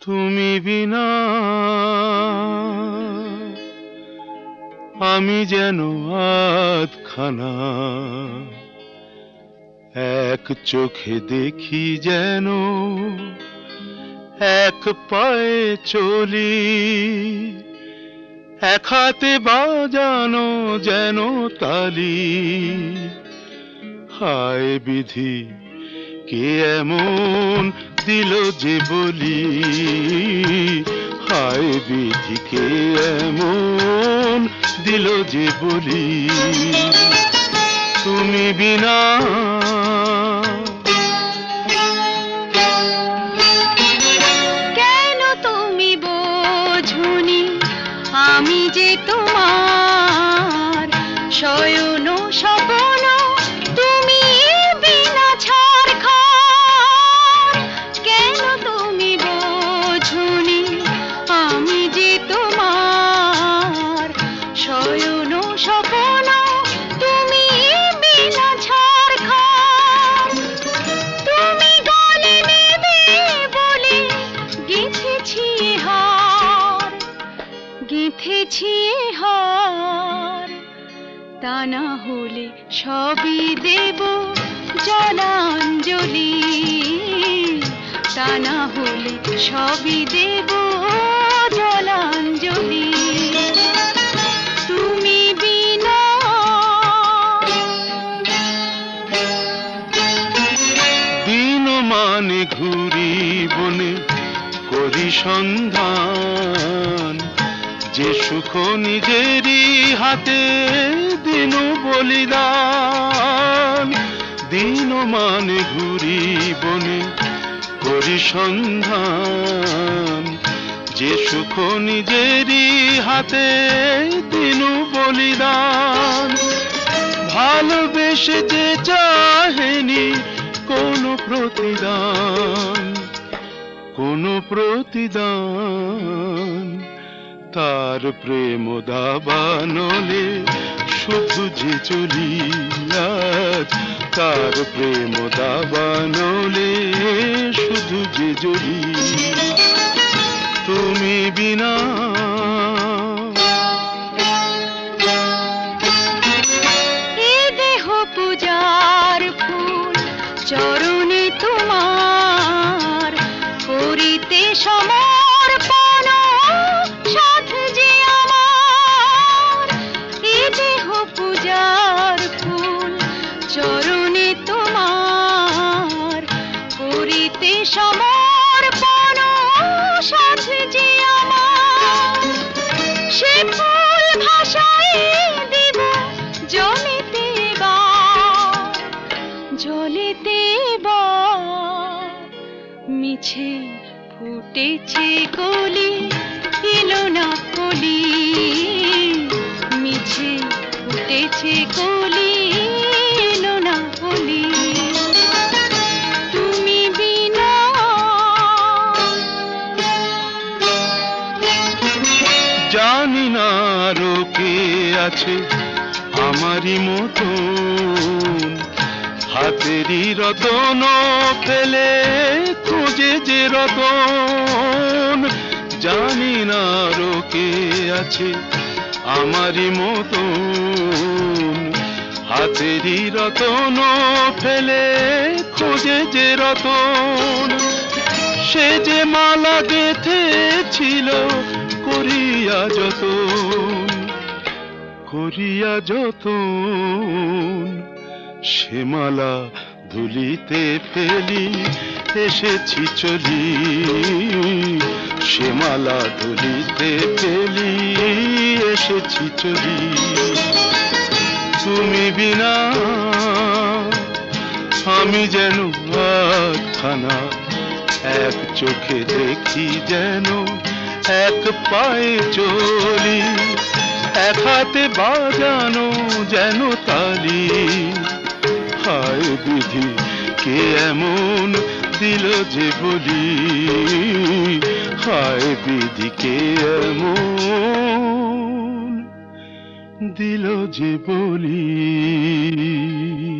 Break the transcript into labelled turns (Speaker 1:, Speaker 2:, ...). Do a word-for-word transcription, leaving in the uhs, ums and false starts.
Speaker 1: তুমি বিনা আমি যেন আধখানা, এক চোখে দেখি যেন এক পায়ে চলি, এক হাতে বাজানো যেন তালি। হায় বিধি কে এমন দিল যে বলি, হায় বিধি কে এমন দিল যে বলি। তুমি বিনা
Speaker 2: কেন তুমি বোঝনি আমি যে তোমার শয়ন স্বপ্ন, তুমি বিনা ছারখার। কেন তুমি বোঝনি আমি যে তোমার শয়ন স্বপ্ন, তুমি বিনা ছারখার। তুমি গলে নেবে বলে গেঁথেছি হার, গেঁথেছি হার। তা না হলে সবই দেব জলাঞ্জলি, তা না হলে সবই দেব জলাঞ্জলি। তুমি বিনা
Speaker 1: দিন মানে ঘুরি বনে করি সন্ধান, যে সুখ নিজেরই হাতে দিন বলিদান। দিন মানে ঘুরি বনে করি সন্ধান, যে সুখ নিজেরই হাতে দিন বলিদান। ভালোবেসে যে চাহেনি কোনো প্রতিদান, কোনো প্রতিদান। তার প্রেম দাবানলে শুধু যে চলি আজ, তার প্রেম দাবানলে শুধু যে জ্বলি। তুমি বিনা
Speaker 2: এ দেহ পূজার ফুল চরণে তোমার করিতে সমর্পণ, সাথ যে আমার। এ দেহ পূজার ফুল চরণে তোমার করিতে সমর্পণ, সাথ যে আমার। সে ফুল ভাষায় দিব জলেতে বার, জলেতে বার। মিছে ফুটেছে কলি এলো না কলি, মিছে ফুটেছে কলি এলো না কলি। তুমি বিনা
Speaker 1: জানি না আরো কে আছে আমারই মতন, হাতেরই রতন ফেলে খুঁজে যে রতন। জানি না আরো কে আছে আমারই মতন, হাতেরই রতন ফেলে খুঁজে যে রতন। সে যে মালা গেঁথেছিল করিয়া যতন, করিয়া যতন। সে মালা ধুলিতে ফেলি এসেছি চলি, সে মালা ধুলিতে ফেলি এসেছি চলি। তুমি বিনা আমি যেন আধখানা, এক চোখে দেখি যেন এক পায়ে চলি, এক হাতে বাজানো যেন তালি। হায় বিধি কে এমন দিল যে বলি, হায় বিধি কে এমন দিল যে বলি।